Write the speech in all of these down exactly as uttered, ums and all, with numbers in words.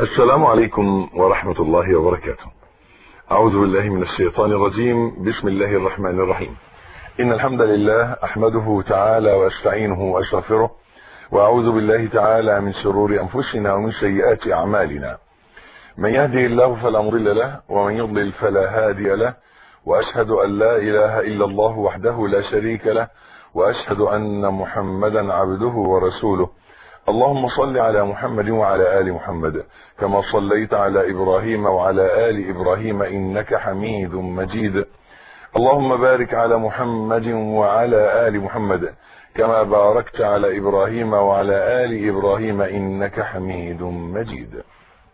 السلام عليكم ورحمة الله وبركاته. أعوذ بالله من الشيطان الرجيم. بسم الله الرحمن الرحيم. إن الحمد لله أحمده تعالى وأستعينه وأستغفره، وأعوذ بالله تعالى من شرور أنفسنا ومن سيئات أعمالنا. من يهدي الله فلا مضل له، ومن يضلل فلا هادي له، وأشهد أن لا إله إلا الله وحده لا شريك له، وأشهد أن محمدا عبده ورسوله. اللهم صل على محمد وعلى آل محمد كما صليت على إبراهيم وعلى آل إبراهيم إنك حميد مجيد. اللهم بارك على محمد وعلى آل محمد كما باركت على إبراهيم وعلى آل إبراهيم إنك حميد مجيد.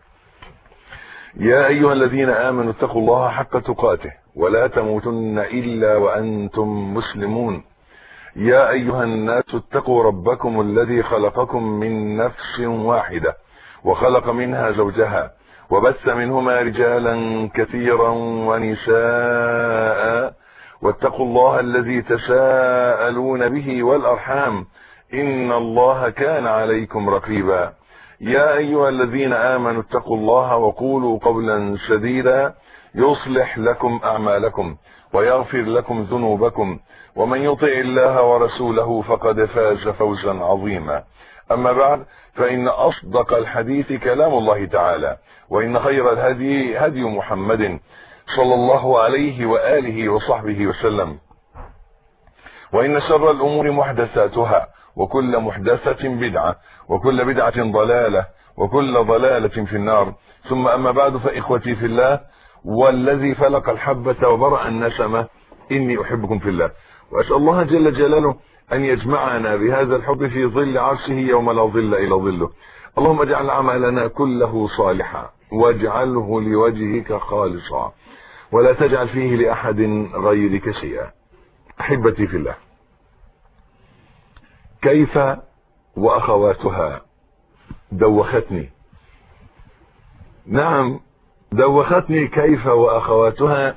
يا أيها الذين آمنوا اتقوا الله حق تقاته ولا تموتن إلا وأنتم مسلمون. يا أيها الناس اتقوا ربكم الذي خلقكم من نفس واحدة وخلق منها زوجها وبث منهما رجالا كثيرا ونساء، واتقوا الله الذي تساءلون به والأرحام إن الله كان عليكم رقيبا. يا أيها الذين آمنوا اتقوا الله وقولوا قولا سديدا يصلح لكم أعمالكم ويغفر لكم ذنوبكم، ومن يطع الله ورسوله فقد فاز فوزا عظيما. أما بعد، فإن أصدق الحديث كلام الله تعالى، وإن خير الهدي هدي محمد صلى الله عليه وآله وصحبه وسلم، وإن شر الأمور محدثاتها، وكل محدثة بدعة، وكل بدعة ضلالة، وكل ضلالة في النار. ثم أما بعد، فإخوتي في الله، والذي فلق الحبة وبرأ النسمة، إني أحبكم في الله، وأسأل الله جل جلاله أن يجمعنا بهذا الحب في ظل عرشه يوم لا ظل إلا ظله. اللهم اجعل عملنا كله صالحا، واجعله لوجهك خالصا، ولا تجعل فيه لأحد غيرك شيئا. أحبتي في الله، كيف وأخواتها دوختني. نعم، دوختني كيف وأخواتها.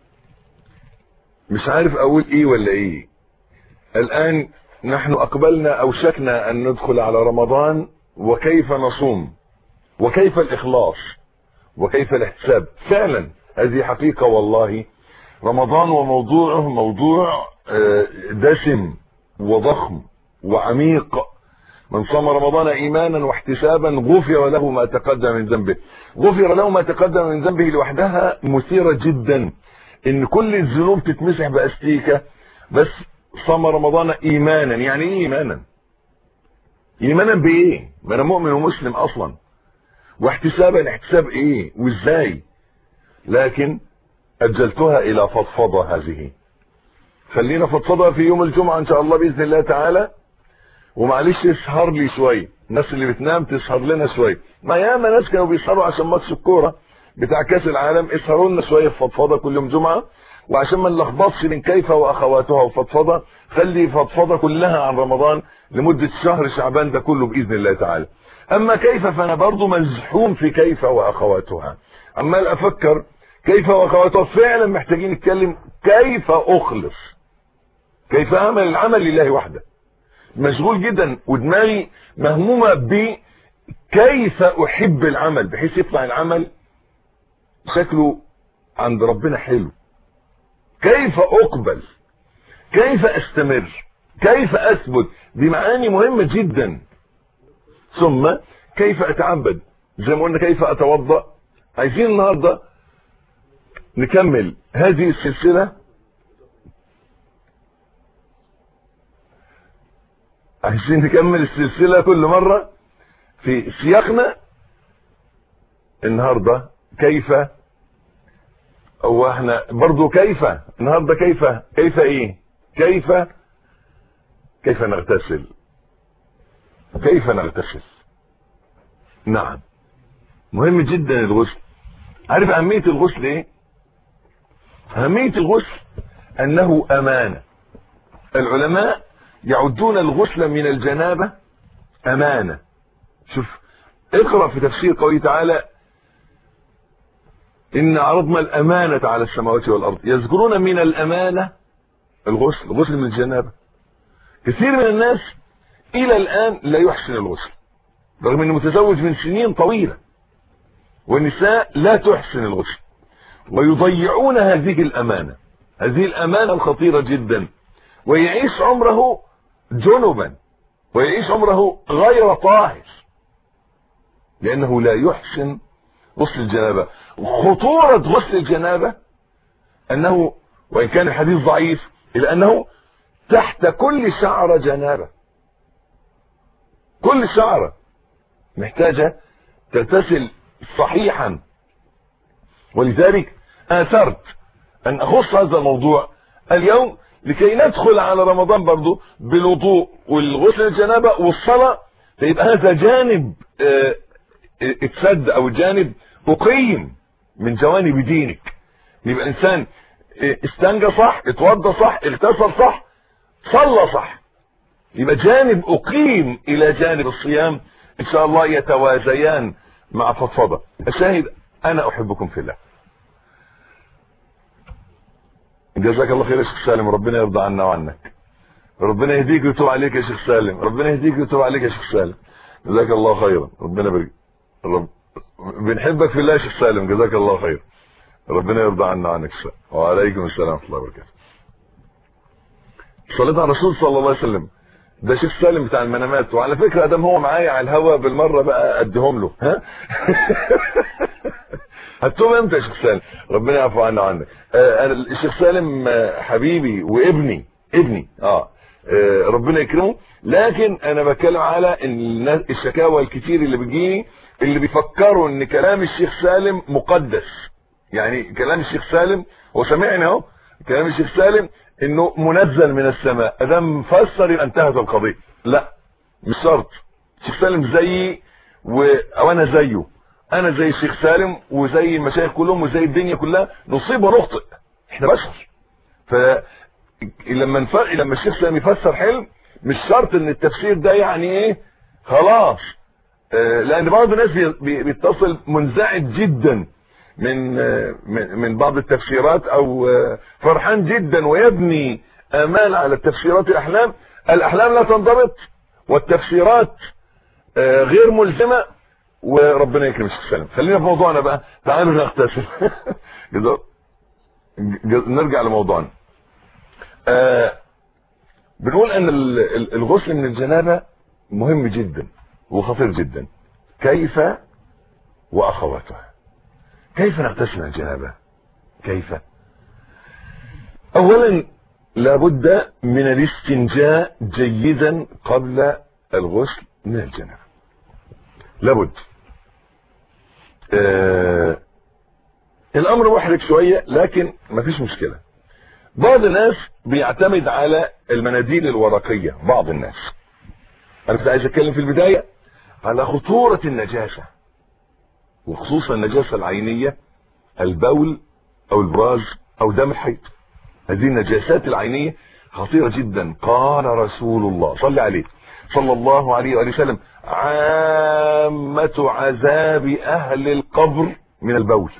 مش عارف أقول إيه ولا إيه. الآن نحن أقبلنا أوشكنا أن ندخل على رمضان، وكيف نصوم، وكيف الإخلاص، وكيف الاحتساب. فعلا هذه حقيقة والله. رمضان وموضوعه موضوع دسم وضخم وعميق. من صام رمضان إيمانا واحتسابا غفر له ما تقدم من ذنبه. غفر له ما تقدم من ذنبه لوحدها مثيرة جدا، ان كل الذنوب تتمسح باستيكة. بس صام رمضان ايمانا. يعني ايه ايمانا؟ ايمانا بايه؟ ما انا مؤمن ومسلم اصلا. واحتسابا، احتساب ايه وازاي؟ لكن اجلتها الى فضفضة هذه. خلينا فضفضة في يوم الجمعة ان شاء الله باذن الله تعالى. ومعلش اسهر لي شويه، الناس اللي بتنام تسهر لنا شويه. ما ياما ناس كانوا بيسهروا عشان ماتش الكوره بتاع كاس العالم. اسهروا لنا شويه في فضفضه كل يوم جمعه، وعشان ما نلخبطش بين كيف واخواتها وفضفضه، خلي فضفضه كلها عن رمضان لمده شهر شعبان ده كله باذن الله تعالى. اما كيف فانا برضو مزحوم في كيف واخواتها، عمال افكر كيف واخواتها. فعلا محتاجين نتكلم كيف اخلص، كيف اعمل العمل لله وحده. مشغول جدا ودماغي مهمومه ب كيف احب العمل بحيث يطلع العمل شكله عند ربنا حلو. كيف اقبل، كيف استمر، كيف اثبت. دي معاني مهمه جدا. ثم كيف اتعبد، زي ما قلنا كيف اتوضا. عايزين النهارده نكمل هذه السلسله. عايزين نكمل السلسله كل مره في سياقنا. النهارده كيف، او احنا برضو كيف النهارده كيف كيف ايه كيف كيف نغتسل. كيف نغتسل. نعم، مهم جدا الغسل. عارف اهميه الغسل ايه؟ اهميه الغسل انه امانه. العلماء يعدون الغسل من الجنابه امانه. شوف، اقرأ في تفسير قوله تعالى: إن عرضنا الأمانة على السماوات والأرض. يذكرون من الأمانة الغسل، الغسل من الجنابة. كثير من الناس إلى الآن لا يحسن الغسل، رغم أنه متزوج من سنين طويلة، والنساء لا تحسن الغسل ويضيعون هذه الامانة، هذه الامانة الخطيرة جدا، ويعيش عمره جنبا ويعيش عمره غير طاهر لانه لا يحسن غسل الجنابة. خطورة غسل الجنابة انه وان كان الحديث ضعيف الا انه تحت كل شعرة جنابة، كل شعرة محتاجة تغتسل صحيحا. ولذلك آثرت ان اخص هذا الموضوع اليوم لكي ندخل على رمضان برضو بالوضوء والغسل الجنابة والصلاة، فيبقى هذا جانب اه اتسد او جانب اقيم من جوانب دينك. يبقى انسان استنجى صح، اتوضى صح، اغتسل صح، صلى صح، يبقى جانب اقيم الى جانب الصيام ان شاء الله يتوازيان مع فضفضة. الشاهد انا احبكم في الله. جزاك الله خير يا شيخ سالم، ربنا يرضى عنا وعنك، ربنا يهديك ويتوب عليك يا شيخ سالم، ربنا يهديك ويتوب عليك يا شيخ سالم، جزاك الله خيرا، ربنا يبارك. رب... بنحبك في الله يا شيخ سالم، جزاك الله خير، ربنا يرضى عنا وعنك. وعليكم السلام ورحمه الله وبركاته. صليت على الرسول صلى الله عليه وسلم. ده شيخ سالم بتاع المنامات، وعلى فكره ادم هو معايا على الهوا بالمره بقى اديهم له. ها هتوم امتى يا شيخ سالم؟ ربنا يعفو عنا وعنك. آه الشيخ سالم حبيبي وابني ابني اه, آه ربنا يكرمه. لكن انا بتكلم على ان الشكاوى الكتير اللي بتجيني اللي بيفكروا ان كلام الشيخ سالم مقدس، يعني كلام الشيخ سالم هو سمعني اهو، كلام الشيخ سالم انه منزل من السماء، ادام مفسر يبقى انتهت القضيه. لا مش شرط. الشيخ سالم زيي و... او انا زيه، انا زي الشيخ سالم وزي المشايخ كلهم وزي الدنيا كلها، نصيب ونخطئ، احنا بشر. فلما نف... لما الشيخ سالم يفسر حلم مش شرط ان التفسير ده يعني ايه خلاص، آه لان بعض الناس بي... بيتصل منزعج جدا من من بعض التفسيرات او فرحان جدا ويبني امال على التفسيرات الاحلام. الاحلام لا تنضبط والتفسيرات غير ملزمه، وربنا يكرم الشيخ سالم. خلينا في موضوعنا بقى، تعالوا نغتسل. نرجع لموضوعنا. بنقول ان الغسل من الجنابه مهم جدا وخطير جدا. كيف واخواتها؟ كيف نغتسل من الجنابه؟ كيف؟ اولا لابد من الاستنجاء جيدا قبل الغسل من الجنابه، لابد. آه الامر محرج شويه لكن مفيش مشكله. بعض الناس بيعتمد على المناديل الورقيه، بعض الناس. انا كنت عايز اتكلم في البدايه على خطوره النجاسه، وخصوصا النجاسة العينية، البول او البراز او دم الحيض. هذه النجاسات العينية خطيرة جدا. قال رسول الله صلى عليه صلى الله عليه وآله وسلم: عامة عذاب اهل القبر من البول.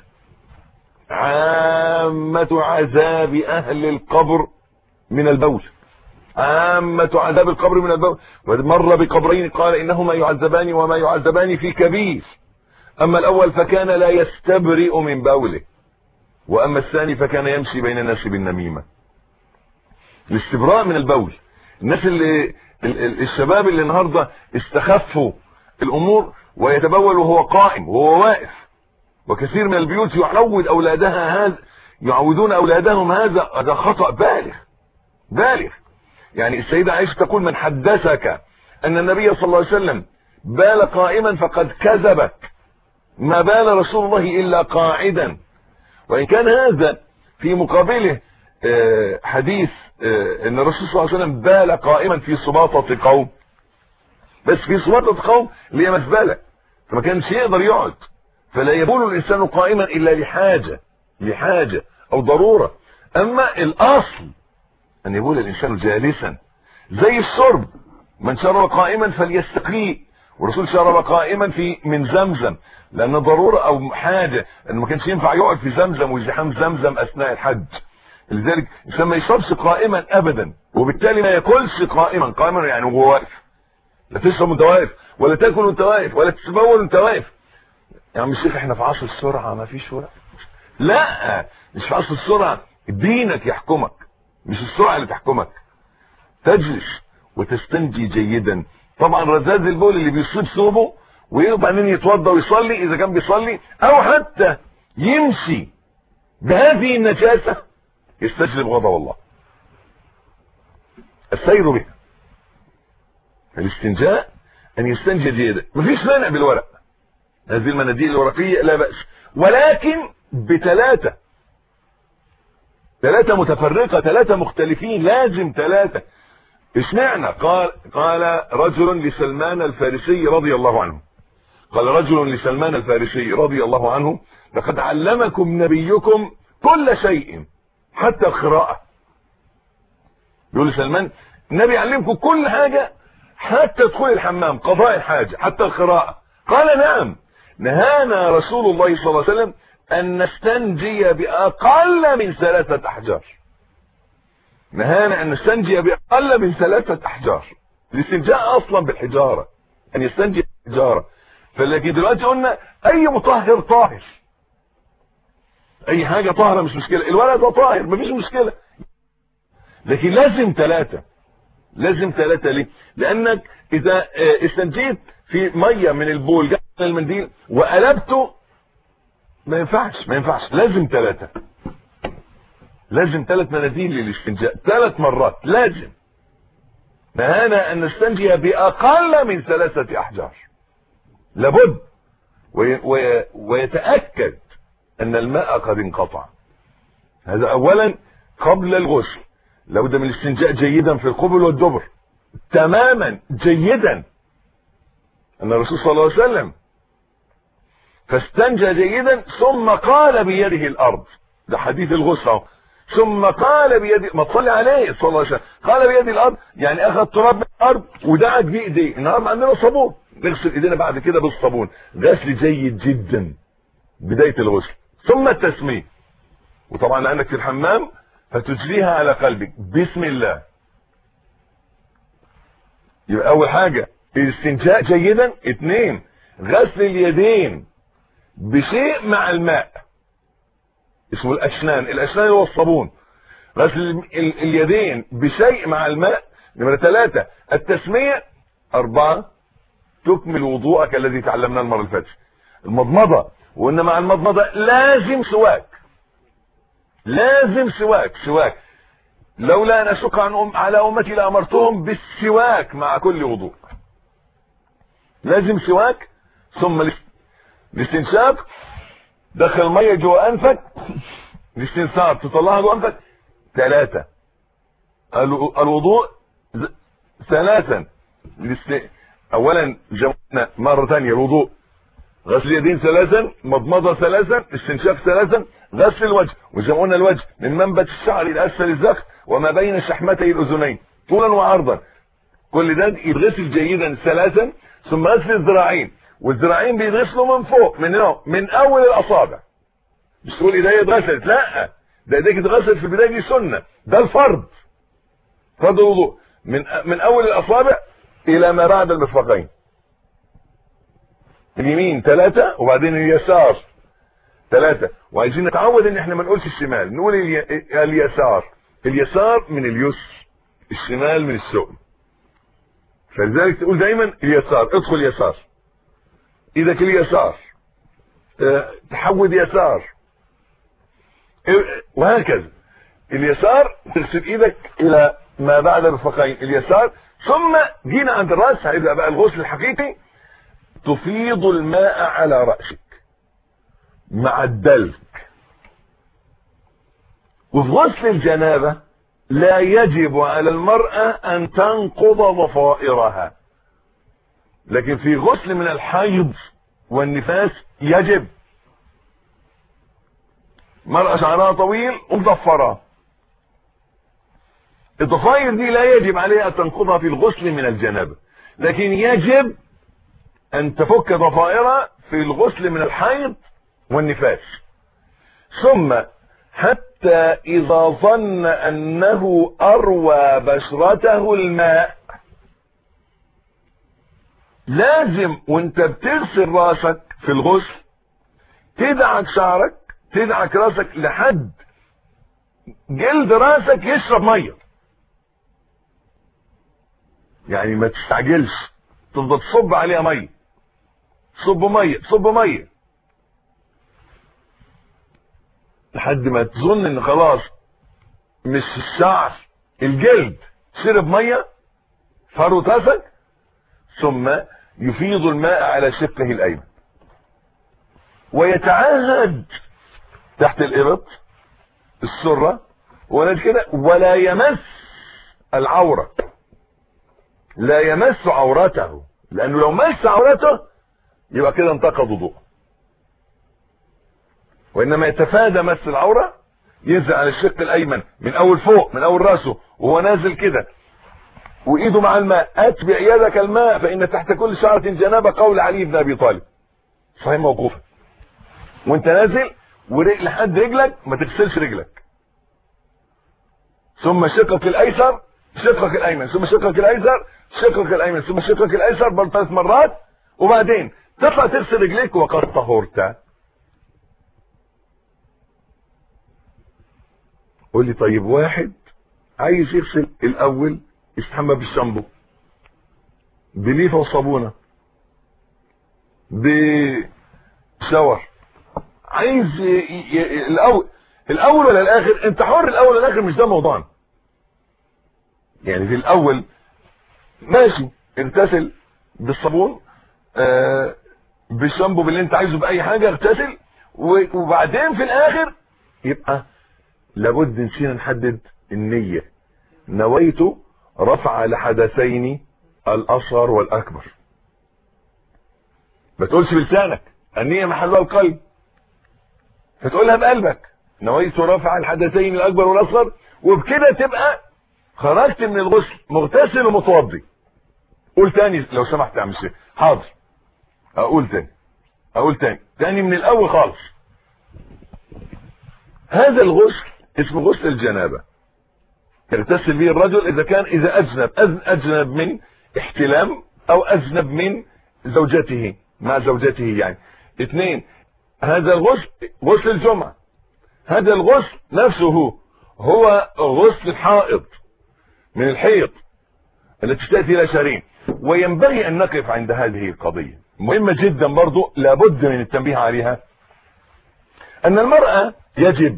عامة عذاب اهل القبر من البول. عامة عذاب القبر من البول. ومر بقبرين قال انهما يعذبان وما يعذبان في كبير. اما الاول فكان لا يستبرئ من بوله، واما الثاني فكان يمشي بين الناس بالنميمة. الاستبراء من البول. الناس اللي الشباب اللي النهاردة استخفوا الامور ويتبول وهو قائم وهو واقف، وكثير من البيوت يعود اولادها هذا، يعودون اولادهم هذا. هذا خطأ بالغ بالغ. يعني السيدة عائشة تقول: من حدثك ان النبي صلى الله عليه وسلم بال قائما فقد كذبك، ما بال رسول الله الا قاعدا. وان كان هذا في مقابله حديث ان الرسول صلى الله عليه وسلم بال قائما في سباطة قوم، بس في سباطة قوم اللي هي مزبلة، فما كانش يقدر يقعد. فلا يبول الانسان قائما الا لحاجة لحاجة او ضرورة. اما الاصل ان يبول الانسان جالسا، زي الشرب. من شرب قائما فليستقي، والرسول شرب قائما في من زمزم لان ضرورة او حاجة، انه ما كانش ينفع يقعد في زمزم وزحام زمزم اثناء الحج. لذلك الانسان ما يشربش قائما ابدا، وبالتالي ما ياكلش قائما. قائما يعني وهو واقف. لا تشرب وانت واقف، ولا تاكل وانت واقف، ولا تتبول وانت واقف. يا عم الشيخ احنا في عصر السرعة ما فيش ورق. لا، مش في عصر السرعة، دينك يحكمك مش السرعة اللي تحكمك. تجلس وتستنجي جيدا. طبعا رذاذ البول اللي بيصيب ثوبه وبعدين يتوضا ويصلي اذا كان بيصلي، او حتى يمشي بهذه النجاسة يستجلب غضب الله. السير بها. الاستنجاء ان يستنجي جيدا. مفيش مانع بالورق، هذه المناديل الورقية لا بأس، ولكن بثلاثة ثلاثة متفرقة، ثلاثة مختلفين، لازم ثلاثة. اشمعنى؟ قال قال رجل لسلمان الفارسي رضي الله عنه، قال رجل لسلمان الفارسي رضي الله عنه: لقد علمكم نبيكم كل شيء حتى القراءة. يقول لسلمان: النبي علمكم كل حاجة حتى دخول الحمام، قضاء الحاجة، حتى القراءة. قال: نعم، نهانا رسول الله صلى الله عليه وسلم أن نستنجي بأقل من ثلاثة أحجار. نهانا أن نستنجي بأقل من ثلاثة أحجار. الاستنجاء أصلا بالحجارة، أن يستنجي بالحجارة. فلكن دلوقتي قلنا أي مطهر طاهر، أي حاجة طاهرة مش مشكلة، الورق ده طاهر مفيش مشكلة، لكن لازم ثلاثة. لازم ثلاثة ليه؟ لأنك إذا استنجيت في مية من البول جاء من المنديل وقلبته ما ينفعش، ما ينفعش، لازم ثلاثة. لازم ثلاث مناديل للاستنجاء، ثلاث مرات لازم. نهانا أن نستنجي بأقل من ثلاثة أحجار، لابد، وي وي ويتأكد أن الماء قد انقطع. هذا أولا قبل الغسل، لابد من الاستنجاء جيدا في القبل والدبر، تماما جيدا. أن الرسول صلى الله عليه وسلم فاستنجى جيدا ثم قال بيده الأرض، ده حديث الغسل، ثم قال بيده، ما تصلي عليه صلى الله عليه وسلم، قال بيده الأرض، يعني أخذ تراب من الأرض ودعك بإيديه. النهارده عندنا صابون، نغسل إيدينا بعد كده بالصابون، غسل جيد جدا بداية الغسل. ثم التسمية، وطبعا لأنك في الحمام فتجريها على قلبك بسم الله. يبقى أول حاجة الاستنجاء جيدا. اثنين، غسل اليدين بشيء مع الماء اسمه الأشنان، الأشنان هو الصابون. غسل اليدين بشيء مع الماء. نمرة ثلاثة التسمية. أربعة تكمل وضوءك الذي تعلمناه المرة اللي فاتت، المضمضة. وإن مع المضمضة لازم سواك، لازم سواك سواك لولا أن أشق عن أم على أمتي لأمرتهم بالسواك مع كل وضوء. لازم سواك. ثم الاستنشاق، دخل المية جوه أنفك، الاستنثار تطلعها جوه أنفك. ثلاثة الوضوء. ثلاثا أولا جمعنا مرة ثانية الوضوء، غسل اليدين ثلاثا، مضمضة ثلاثا، استنشاق ثلاثا، غسل الوجه، وجمعنا الوجه من منبت الشعر إلى أسفل الذقن وما بين شحمتي الأذنين طولا وعرضا، كل ده يتغسل جيدا ثلاثا. ثم غسل الذراعين، والذراعين بيتغسلوا من فوق، من هنا، من أول الأصابع. مش تقول إيديا اتغسلت، لا، ده ايديك اتغسلت في البداية، دي سنة، ده الفرض، فرض الوضوء، من من أول الأصابع إلى ما بعد المرفقين. اليمين ثلاثة، وبعدين اليسار ثلاثة. وعايزين نتعود ان احنا ما نقولش الشمال، نقول اليسار. اليسار من اليسر، الشمال من السؤم. فلذلك تقول دايما اليسار، ادخل يسار، ايدك اليسار، اه تحود يسار، وهكذا. اليسار تغسل ايدك الى ما بعد المرفقين، اليسار. ثم جينا عند الراس، هيبقى بقى الغسل الحقيقي. تفيض الماء على رأسك مع الدلك. وفي غسل الجنابة لا يجب على المرأة أن تنقض ضفائرها، لكن في غسل من الحيض والنفاس يجب. مرأة شعرها طويل ومضفرة، الضفائر دي لا يجب عليها أن تنقضها في الغسل من الجنابة، لكن يجب أن تفك ضفائرها في الغسل من الحيض والنفاس. ثم حتى إذا ظن أنه أروى بشرته الماء، لازم وانت بتغسل راسك في الغسل تدعك شعرك، تدعك راسك لحد جلد راسك يشرب ميه. يعني ما تستعجلش، تفضل تصب عليها ميه، صب ميه صب ميه لحد ما تظن ان خلاص مش الشعر، الجلد شرب ميه فروة راسك، ثم يفيض الماء على شقه الايمن ويتعهد تحت الابط السره ولا كده، ولا يمس العوره، لا يمس عورته، لانه لو مس عورته يبقى كده انتقض وضوء. وانما يتفادى مس العوره، ينزل على الشق الايمن من اول فوق، من اول راسه وهو نازل كده وايده مع الماء. اتبع يدك الماء فان تحت كل شعره جنابه، قول علي بن ابي طالب، صحيح موقوفه. وانت نازل ورجل لحد رجلك ما تغسلش رجلك، ثم شقك الايسر، شقك الايمن، ثم شقك الايسر، شقك الايمن، ثم شقك الايسر برضه ثلاث مرات، وبعدين تطلع تغسل رجليك وقد طهرت. قول لي طيب، واحد عايز يغسل الاول يستحمى بالشامبو، بليفه وصابونه، بشاور، عايز ي... ي... الاول الاول ولا الاخر؟ انت حر، الاول ولا الاخر مش ده موضوعنا. يعني في الاول ماشي، اغتسل بالصابون، آه بالشامبو، باللي انت عايزه، باي حاجه اغتسل، وبعدين في الاخر يبقى لابد نسينا نحدد النيه. نويت رفع الحدثين الاصغر والاكبر. ما تقولش بلسانك، النيه محلها القلب، فتقولها بقلبك نويت رفع الحدثين الاكبر والاصغر، وبكده تبقى خرجت من الغسل مغتسل ومتوضي. قول تاني لو سمحت يا عم الشيخ. حاضر، اقول تاني اقول تاني تاني من الاول خالص. هذا الغسل اسمه غسل الجنابه، يغتسل به الرجل اذا كان اذا اجنب اجنب من احتلام او اجنب من زوجته، مع زوجته يعني. اثنين، هذا الغسل غسل الجمعه، هذا الغسل نفسه هو غسل الحائض من الحيض التي تأتي إلى شهرين. وينبغي أن نقف عند هذه القضية مهمة جدا برضو، لابد من التنبيه عليها. أن المرأة يجب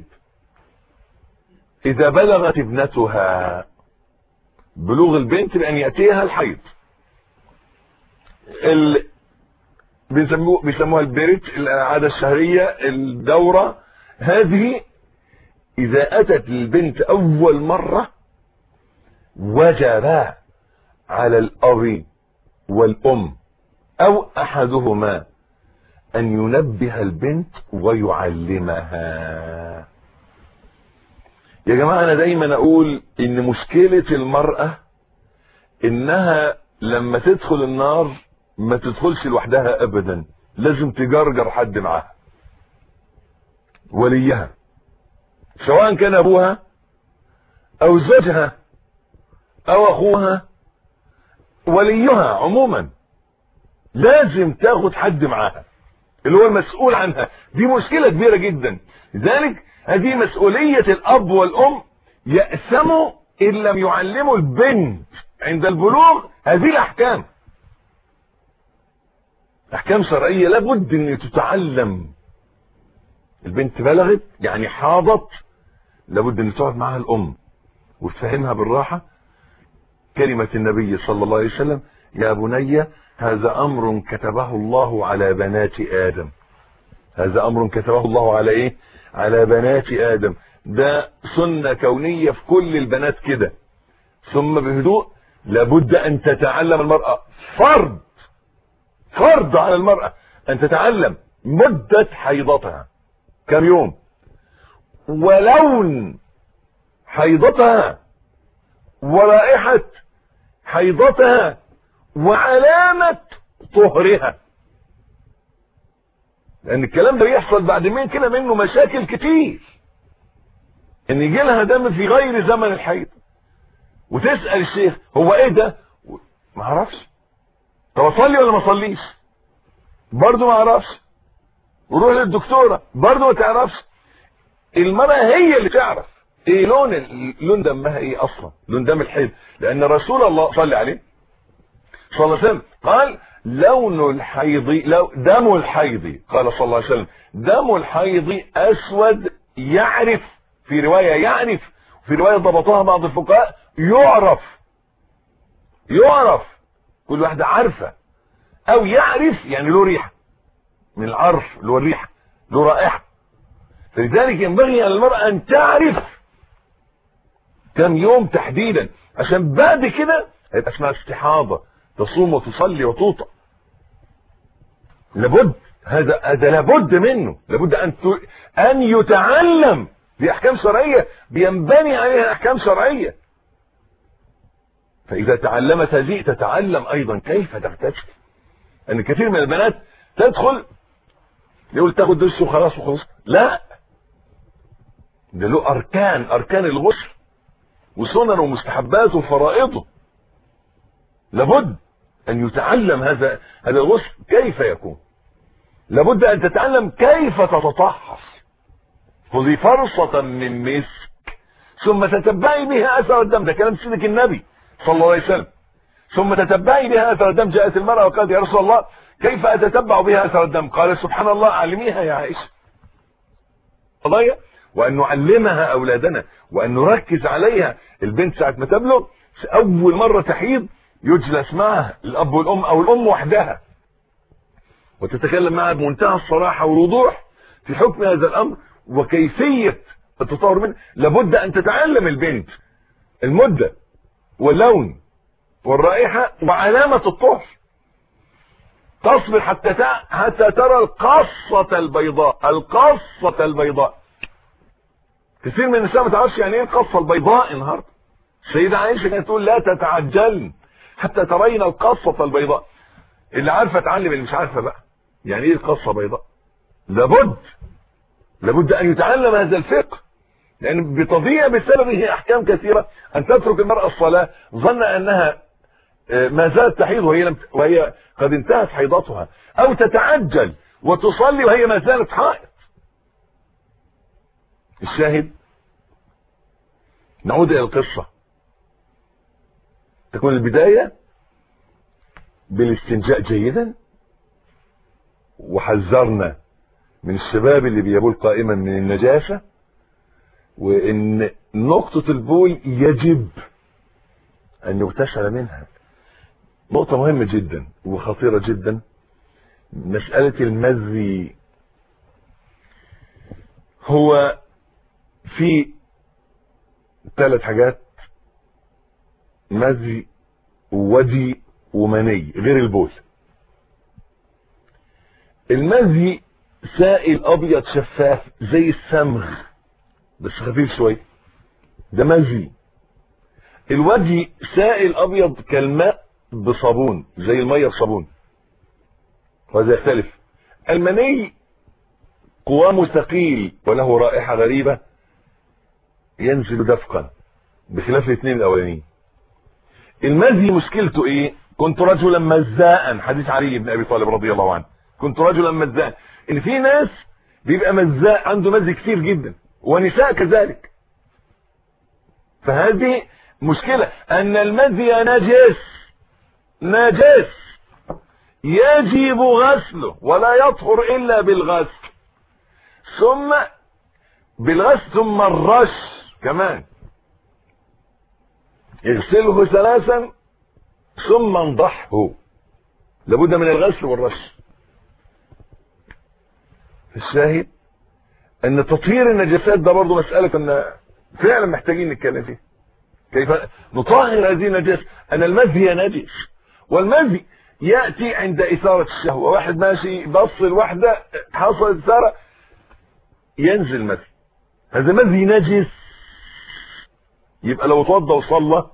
إذا بلغت ابنتها بلوغ البنت بأن يأتيها الحيض، ال... بيسموه بيسموها البريت، العادة الشهرية، الدورة هذه. إذا أتت البنت أول مرة وجب على الأب والأم أو أحدهما أن ينبه البنت ويعلمها. يا جماعة أنا دايما أقول إن مشكلة المرأة إنها لما تدخل النار ما تدخلش لوحدها أبدا، لازم تجرجر حد معاها، وليها، سواء كان أبوها أو زوجها أو أخوها، وليها عموما لازم تاخد حد معاها اللي هو المسؤول عنها. دي مشكلة كبيرة جدا، لذلك هذه مسؤولية الأب والأم. يأثموا إن لم يعلموا البنت عند البلوغ هذه الأحكام، أحكام شرعية لابد أن تتعلم. البنت بلغت يعني حاضت، لابد أن تقعد معها الأم وتفهمها بالراحة كلمة النبي صلى الله عليه وسلم: يا بني هذا أمر كتبه الله على بنات آدم. هذا أمر كتبه الله على إيه؟ على بنات آدم. ده سنة كونية في كل البنات كده. ثم بهدوء لابد أن تتعلم المرأة، فرض فرض على المرأة أن تتعلم مدة حيضتها كم يوم، ولون حيضتها، ورائحة حيضتها، وعلامة طهرها. لأن الكلام ده يحصل بعد مين كده منه مشاكل كتير، إن يجي لها دم في غير زمن الحيض وتسأل الشيخ هو إيه ده؟ ما اعرفش. طب أصلي ولا ما أصليش؟ برضه ما اعرفش. وروح للدكتورة برضه ما تعرفش. المرأة هي اللي تعرف ايه لون لون دمها ايه اصلا، لون دم الحيض، لان رسول الله صلى عليه صلى الله عليه وسلم قال لون الحيض لو دم الحيض، قال صلى الله عليه وسلم دم الحيض اسود يعرف، في رواية يعرف، في رواية ضبطها بعض الفقهاء يعرف، يعرف كل واحدة عارفة، او يعرف يعني له ريحة، من العرف له الريحة له رائحة. فلذلك ينبغي على المرأة ان تعرف كم يوم تحديدا، عشان بعد كده هيبقى اسمها استحاضة، تصوم وتصلي وتوطأ. لابد هذا هذا لابد منه، لابد ان ت... ان يتعلم باحكام شرعيه بينبني عليها احكام شرعيه. فاذا تعلمت هذه تتعلم ايضا كيف تغتسل. ان كثير من البنات تدخل يقول تاخد دش وخلاص وخلاص، لا، ده له اركان، اركان الغسل وسنن ومستحبات وفرائضه. لابد ان يتعلم هذا هذا الغسل كيف يكون. لابد ان تتعلم كيف تتطهر. خذي فرصة من مسك ثم تتبعي بها اثر الدم، ده كلام سيدك النبي صلى الله عليه وسلم. ثم تتبعي بها اثر الدم. جاءت المرأة وقالت يا رسول الله كيف اتتبع بها اثر الدم؟ قال سبحان الله علميها يا عائشة. قضايا وان نعلمها اولادنا وان نركز عليها. البنت ساعة ما تبلغ اول مرة تحيض يجلس معها الاب والام او الام وحدها وتتكلم معها بمنتهى الصراحة والوضوح في حكم هذا الامر وكيفية التطور منه. لابد ان تتعلم البنت المدة واللون والرائحة وعلامة الطهر. تصبر حتى حتى ترى القصة البيضاء، القصة البيضاء. كثير من النساء ما تعرفش يعني ايه القصة البيضاء. النهارده السيدة عائشة كانت تقول لا تتعجلن حتى ترين القصة البيضاء. اللي عارفة تعلم، اللي مش عارفة بقى يعني ايه القصة البيضاء. لابد لابد ان يتعلم هذا الفقه، لان بتضيع بسببه احكام كثيرة. ان تترك المرأة الصلاة ظن انها ما زالت تحيض وهي لم وهي قد انتهت حيضتها، او تتعجل وتصلي وهي ما زالت حائض. الشاهد نعود الى القصة. تكون البداية بالاستنجاء جيدا، وحذرنا من الشباب اللي بيبول قائما من النجاسة، وان نقطة البول يجب ان يغتسل منها. نقطة مهمة جدا وخطيرة جدا مسألة المذي. هو في ثلاث حاجات: مذي وودي ومني غير البول. المذي سائل ابيض شفاف زي السمغ بس خفيف شويه، ده مذي. الودي سائل ابيض كالماء بصابون زي الميه بصابون، وهذا يختلف. المني قوامه ثقيل وله رائحه غريبه ينزل دفقا بخلاف الاثنين الاولانيين. المذي مشكلته ايه؟ كنت رجلا مزاء، حديث علي بن ابي طالب رضي الله عنه، كنت رجلا مزاء. ان في ناس بيبقى مزاء عنده مزي كتير جدا، ونساء كذلك. فهذه مشكلة، ان المزي نجس، نجس يجب غسله ولا يطهر الا بالغسل، ثم بالغسل ثم الرش كمان. اغسله ثلاثا ثم انضحه. لابد من الغسل والرش. الشاهد ان تطهير النجاسات ده برضه مسألة كنا فعلا محتاجين نتكلم فيها. كيف نطهر هذه النجاسة؟ ان المذي نجس، والمذي يأتي عند إثارة الشهوة. واحد ماشي بص الواحدة حصل إثارة ينزل مذي، هذا مذي نجس. يبقى لو توضى وصلى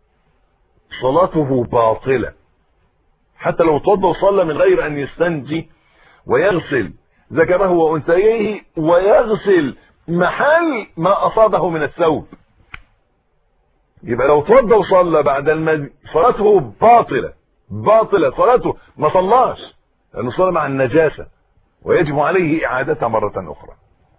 صلاته باطلة، حتى لو توضى وصلى من غير ان يستنجي ويغسل ذكره وانثيه ويغسل محل ما اصابه من الثوب. يبقى لو توضى وصلى بعد المذي صلاته باطلة، باطلة صلاته، ما صلاش لانه صلى مع النجاسة. ويجب عليه إعادتها مرة أخرى.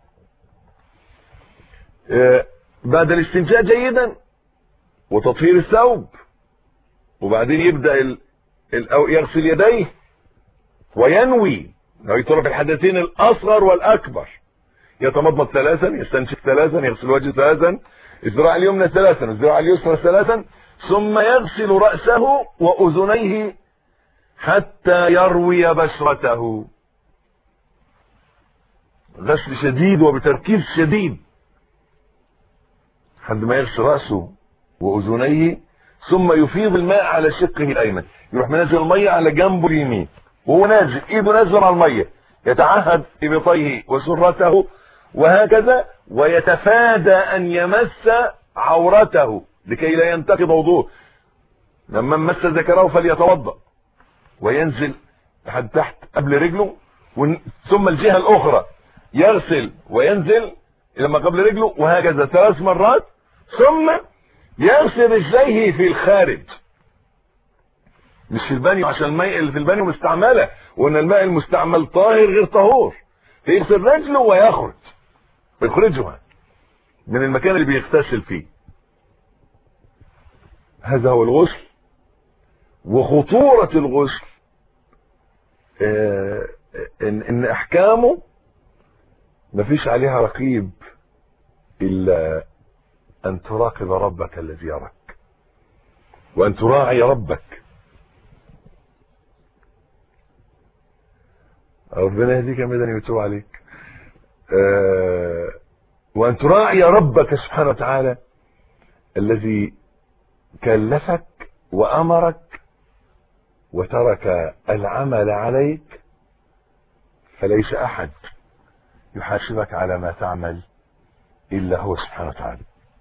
بعد الاستنجاء جيدا وتطهير الثوب، وبعدين يبدأ ال... ال... أو يغسل يديه وينوي نويت رفع الحدثين الأصغر والأكبر، يتمضمض ثلاثا، يستنشق ثلاثا، يغسل وجهه ثلاثا، الذراع اليمنى ثلاثا والذراع اليسرى ثلاثا، ثم يغسل رأسه وأذنيه حتى يروي بشرته، غسل شديد وبتركيز شديد لحد ما يغسل رأسه وأذنيه، ثم يفيض الماء على شقه الأيمن، يروح منزل المية على جنبه اليمين وهو نازل ايده نازل على المية، يتعهد ببطيه وسرته وهكذا، ويتفادى أن يمس عورته لكي لا ينتقض وضوءه. لما مس ذكره فليتوضأ وينزل لحد تحت قبل رجله، ثم الجهة الأخرى يغسل وينزل لما قبل رجله، وهكذا ثلاث مرات، ثم يغسل رجليه في الخارج مش في البانيو، عشان الماء اللي في البانيو مستعمله، وان الماء المستعمل طاهر غير طهور، فيغسل رجله ويخرج ويخرجها من المكان اللي بيغتسل فيه. هذا هو الغسل. وخطورة الغسل آه ان, إن احكامه مفيش عليها رقيب الا ان تراقب ربك الذي يراك، وان تراعي ربك. ربنا يهديك يا مدني ويتوب عليك. آه وان تراعي ربك سبحانه وتعالى الذي كلفك وامرك وترك العمل عليك، فليس احد يحاسبك على ما تعمل الا هو سبحانه وتعالى.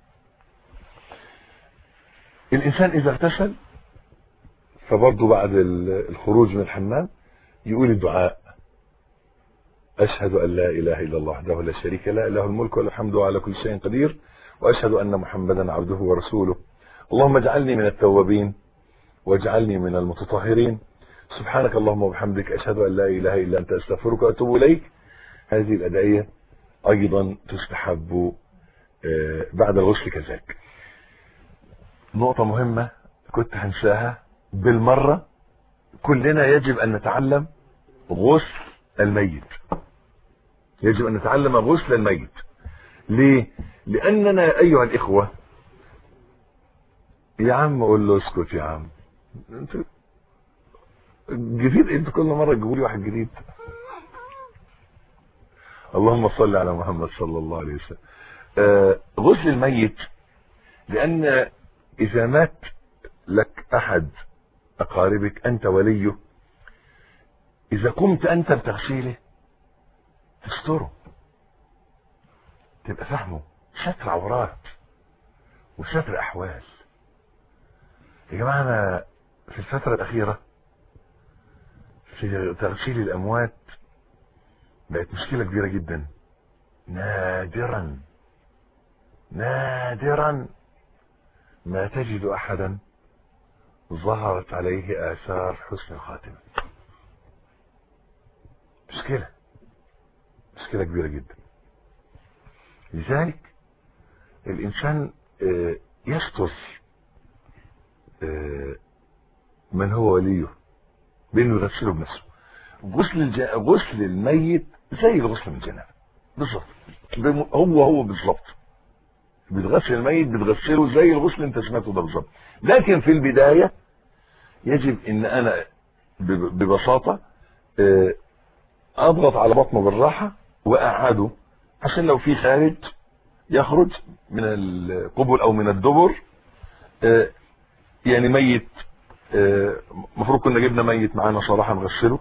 الانسان اذا اغتسل فبرضه بعد الخروج من الحمام يقول الدعاء: أشهد أن لا إله إلا الله وحده لا شريك له، له الملك وله الحمد وعلى كل شيء قدير، وأشهد أن محمدا عبده ورسوله، اللهم اجعلني من التوابين واجعلني من المتطهرين، سبحانك اللهم وبحمدك أشهد أن لا إله إلا أنت أستغفرك وأتوب إليك. هذه الأدعية أيضا تستحب بعد الغسل كذلك. نقطة مهمة كنت هنساها بالمرة، كلنا يجب أن نتعلم غسل الميت، يجب أن نتعلم غسل الميت. ليه؟ لأننا أيها الإخوة، يا عم قول له اسكت يا عم، انت جديد، انت كل مرة تجيبوا لي واحد جديد. اللهم صل على محمد صلى الله عليه وسلم. آه غسل الميت، لأن إذا مات لك أحد أقاربك أنت وليه، إذا قمت أنت بتغسيله تستره، تبقى فاهمه، ستر عورات وستر أحوال. يا جماعة أنا في الفترة الأخيرة في تغسيل الأموات بقت مشكلة كبيرة جدا. نادرا نادرا ما تجد أحدا ظهرت عليه آثار حسن الخاتمة. مشكلة مشكلة كبيرة جدا. لذلك الإنسان يستر من هو وليه بأنه يغسله بنفسه. غسل الج... غسل الميت زي الغسل من الجنابة بالظبط، هو هو بالظبط. بتغسل الميت بتغسله زي الغسل انت سمعته ده بالظبط. لكن في البداية يجب ان انا ببساطة اضغط على بطنه بالراحة واقعده، عشان لو في خارج يخرج من القبل او من الدبر. يعني ميت مفروض كنا جبنا ميت معانا صراحة نغسله،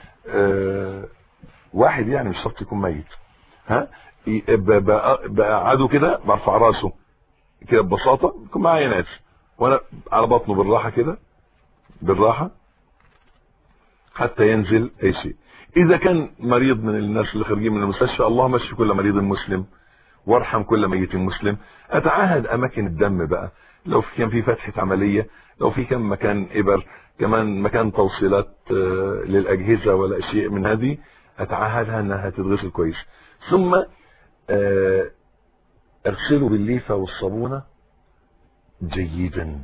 واحد يعني مش شرط يكون ميت، ها بقعده كده، برفع راسه كده ببساطة، يكون معايا ناس وانا على بطنه بالراحة كده بالراحة حتى ينزل اي شيء. اذا كان مريض من الناس اللي خارجين من المستشفى، اللهم اشف كل مريض مسلم وارحم كل ميت مسلم. اتعاهد اماكن الدم بقى، لو في كان في فتحة عملية، لو في كان مكان ابر، كمان مكان توصيلات للاجهزة ولا شيء من هذه، اتعهدها انها تتغسل كويس. ثم آه اغسله بالليفة والصابونة جيدا.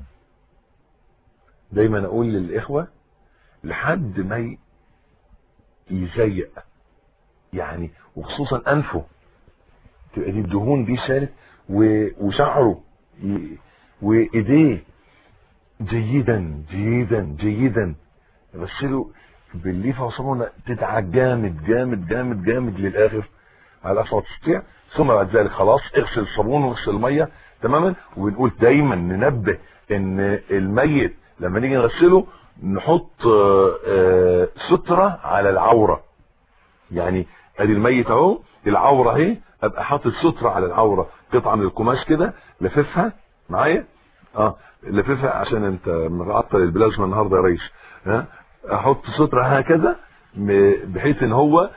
دايما اقول للاخوة لحد ما يزيق يعني، وخصوصا انفه تبقى دي الدهون دي شالت، وشعره وايديه جيدا جيدا جيدا. غسله بالليفه والصابونه تدعك جامد جامد جامد جامد للاخر على اقصى ما تستطيع. ثم بعد ذلك خلاص اغسل الصابون واغسل الميه تماما. وبنقول دايما ننبه ان الميت لما نيجي نغسله نحط ستره على العوره. يعني ادي الميت اهو، العوره اهي، ابقى حاطط ستره على العوره، قطعه من القماش كده لففها معايا، اه لففها عشان انت معطل البلازما النهارده يا ريس. ها احط ستره هكذا بحيث ان هو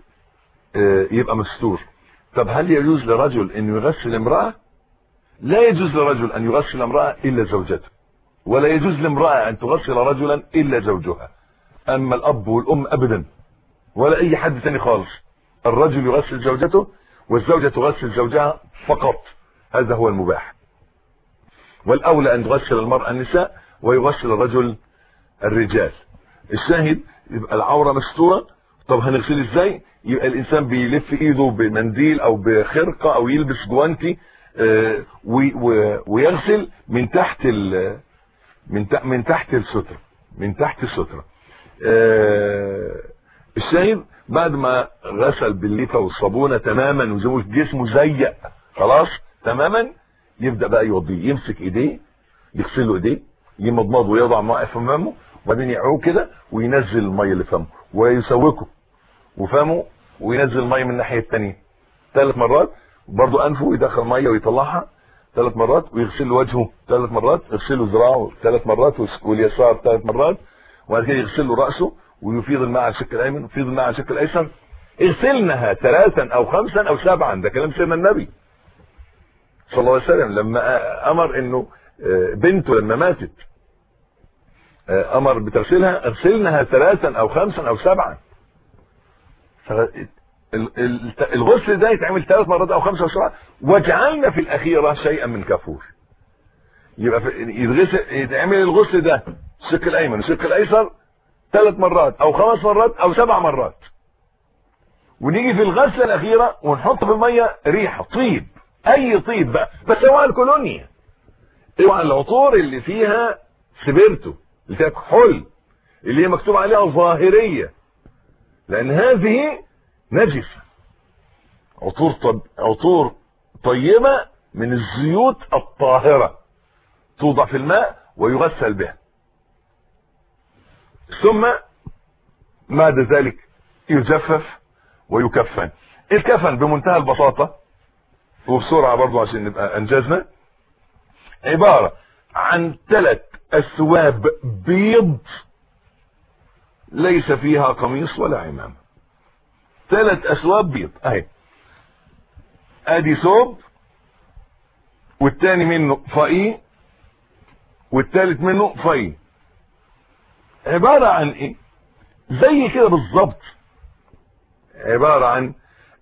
يبقى مستور. طب هل يجوز لرجل انه يغسل امراه؟ لا يجوز لرجل ان يغسل امراه الا زوجته، ولا يجوز لامراه ان تغسل رجلا الا زوجها. اما الاب والام ابدا، ولا اي حد تاني خالص. الرجل يغسل زوجته والزوجة تغسل زوجها فقط، هذا هو المباح. والاولى ان تغسل المرأة النساء ويغسل الرجل الرجال. الشاهد يبقى العورة مستورة. طب هنغسل ازاي؟ يبقى الانسان بيلف ايده بمنديل او بخرقة او يلبس جوانتي آه ويغسل من تحت من, من تحت السترة، من تحت السترة. آه الشاهد بعد ما غسل بالليفه والصابونه تماما وزي جسمه زيق خلاص تماما، يبدا بقى يوضيه، يمسك ايديه يغسل له ايديه، يمضمض ويضع ماء في فمه، وبعدين يعوه كده وينزل الميه اللي في فمه ويسوكه وفمه، وينزل الميه من الناحيه الثانيه ثلاث مرات. برضه انفه يدخل ميه ويطلعها ثلاث مرات، ويغسل له وجهه ثلاث مرات، يغسل له ذراعه ثلاث مرات واليسار ثلاث مرات، وبعد كده يغسل له راسه ويفيض الماء على الشق الايمن ويفيض الماء على الشق الايسر. اغسلنها ثلاثا او خمسا او سبعا، ده كلام سيدنا النبي صلى الله عليه وسلم لما امر انه بنته لما ماتت امر بتغسلها، اغسلنها ثلاثا او خمسا او سبعا. الغسل ده يتعمل ثلاث مرات او خمسه او سبعه، واجعلنا في الاخيره شيئا من كافور. يبقى يتغسل يتعمل الغسل ده الشق الايمن والشق الايسر ثلاث مرات او خمس مرات او سبع مرات، ونيجي في الغسله الاخيره ونحط في الميه ريحه طيب، اي طيب بقى، بس اوعى الكولونيا، اوعى العطور اللي فيها سبيرتو، اللي فيها كحول، اللي هي مكتوب عليها ظاهريه، لان هذه نجسه. عطور طب... عطور طيبه من الزيوت الطاهره توضع في الماء ويغسل بها. ثم بعد ذلك يجفف ويكفن. الكفن بمنتهى البساطة وبسرعة برضو عشان نبقى انجزنا، عبارة عن ثلاث اثواب بيض ليس فيها قميص ولا عمامة. ثلاث اثواب بيض اهي، ادي ثوب والتاني منه فقيه والتالت منه فقيه. عبارة عن ايه؟ زي كده بالظبط، عبارة عن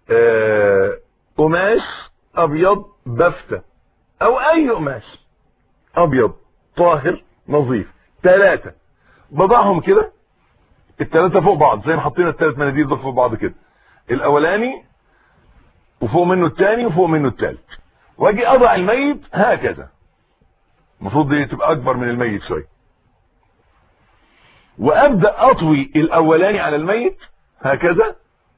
قماش ابيض بفتة او اي قماش ابيض طاهر نظيف، ثلاثة بضعهم كده، الثلاثة فوق بعض زي ما حطينا الثلاث مناديل دول فوق بعض كده، الاولاني وفوق منه الثاني وفوق منه الثالث، واجي اضع الميت هكذا، المفروض دي تبقى اكبر من الميت شويه، وابدا اطوي الاولاني على الميت هكذا،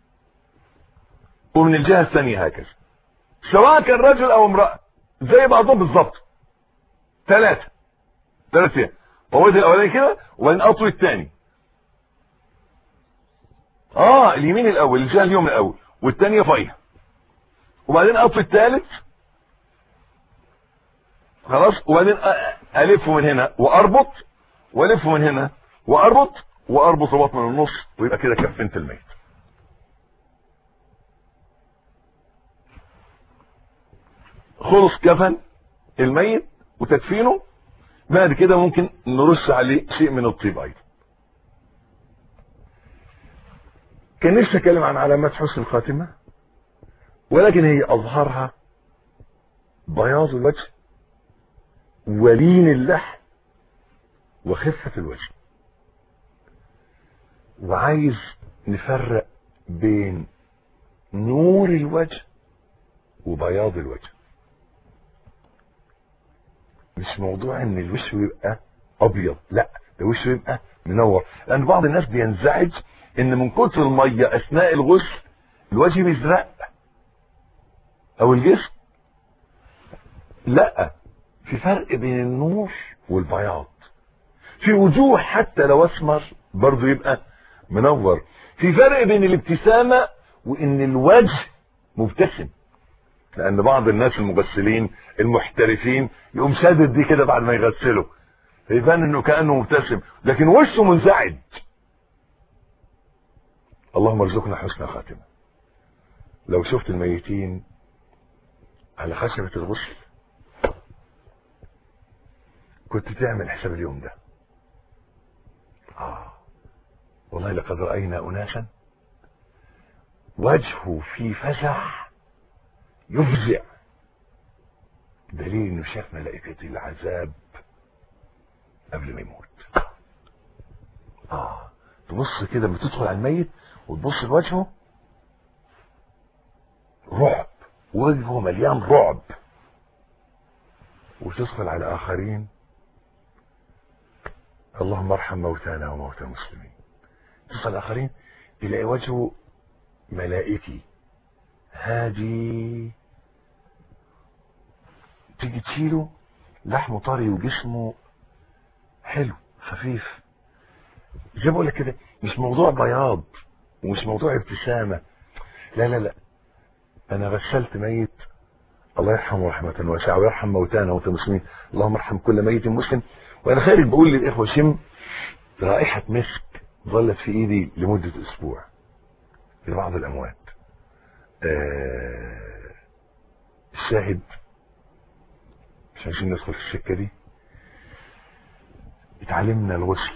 ومن الجهه الثانيه هكذا، سواء كان رجل او امراه زي بعضهم بالظبط. ثلاثه ثلاثه طويت الاولاني كده وبعدين اطوي الثاني، اه اليمين الاول، الجهه اليمنى الاول والثانيه فايحه، وبعدين اطوي الثالث خلاص، وبعدين الف من هنا واربط، والف من هنا واربط واربط رباط من النص، ويبقى كده كفنت الميت. خلص كفن الميت وتدفينه. بعد كده ممكن نرش عليه شيء من الطيب ايضا. كان نفسي اتكلم عن علامات حسن الخاتمة، ولكن هي اظهرها بياض الوجه ولين اللحم وخفة الوجه. وعايز نفرق بين نور الوجه وبياض الوجه. مش موضوع ان الوش يبقى ابيض، لا، ده وشه يبقى منور. لان بعض الناس بينزعج ان من كتر الميه اثناء الغسل الوجه بيزرق او الجسم. لا، في فرق بين النور والبياض. في وجوه حتى لو اسمر برضه يبقى منور. في فرق بين الابتسامه وان الوجه مبتسم. لان بعض الناس المغسلين المحترفين يقوم شادد دي كده بعد ما يغسله فيبان انه كانه مبتسم، لكن وشه منزعج. اللهم ارزقنا حسن خاتمه. لو شفت الميتين على خشبه الغسل كنت تعمل حساب اليوم ده. اه والله لقد راينا اناسا وجهه في فزع يفزع، دليل انه شاف ملائكة العذاب قبل ما يموت. اه تبص كده بتدخل على الميت وتبص لوجهه رعب، وجهه مليان رعب. وتدخل على اخرين اللهم ارحم موتانا وموتى المسلمين. تدخل على اخرين تلاقي وجهه ملائكي هادي، تيجي تشيله لحمه طري وجسمه حلو خفيف. زي ما بقول لك كده، مش موضوع بياض ومش موضوع ابتسامه، لا لا لا. انا غسلت ميت الله يرحمه رحمه واسعه ويرحم موتانا وموتى المسلمين، اللهم ارحم كل ميت مسلم. وانا خارج بقول للاخوه شم رائحه مسك ظلت في ايدي لمده اسبوع لبعض الاموات. آه الشاهد مش عايزين ندخل في السكه دي. اتعلمنا الغسل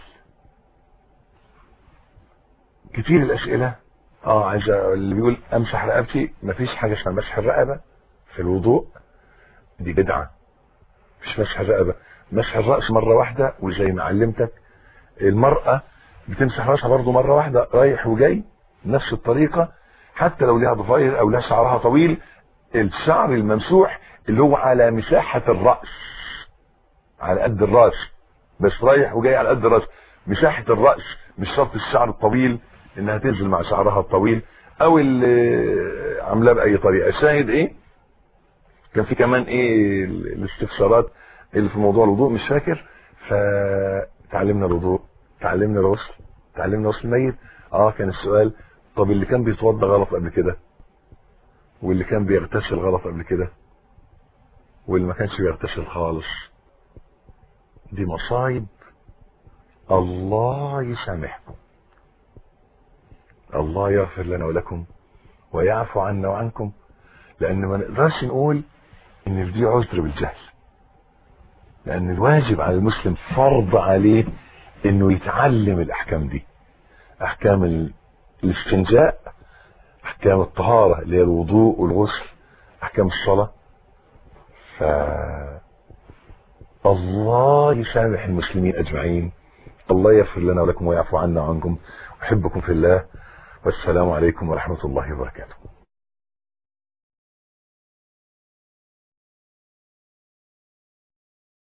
كتير. الاسئله اه عايز اللي بيقول امسح رقبتي، مفيش حاجه اسمها مسح الرقبه في الوضوء، دي بدعه. مش مسح الرقبه، مسح الراس مره واحده. وزي ما علمتك المراه بتمسح راسها برضو مره واحده رايح وجاي نفس الطريقه، حتى لو ليها ضفاير او لها شعرها طويل. الشعر الممسوح اللي هو على مساحه الراس، على قد الراس، بس رايح وجاي على قد الراس، مساحه الراس، مش شرط الشعر الطويل انها تنزل مع شعرها الطويل او اللي عاملاه باي طريقه. الشاهد ايه؟ كان في كمان ايه الاستفسارات اللي في موضوع الوضوء مش فاكر. فتعلمنا الوضوء، تعلمنا الغسل، تعلمنا غسل الميت. اه كان السؤال طب اللي كان بيتوضى غلط قبل كده، واللي كان بيغتسل غلط قبل كده، واللي ما كانش بيغتسل خالص، دي مصايب. الله يسامحكم، الله يغفر لنا ولكم ويعفو عنا وعنكم. لان ما نقدرش نقول ان دي عذر بالجهل، لان الواجب على المسلم فرض عليه انه يتعلم الاحكام دي، احكام الاستنجاء، احكام الطهارة اللي هي الوضوء والغسل، احكام الصلاة. ف الله يسامح المسلمين اجمعين، الله يغفر لنا ولكم ويعفو عنا وعنكم. احبكم في الله، والسلام عليكم ورحمة الله وبركاته.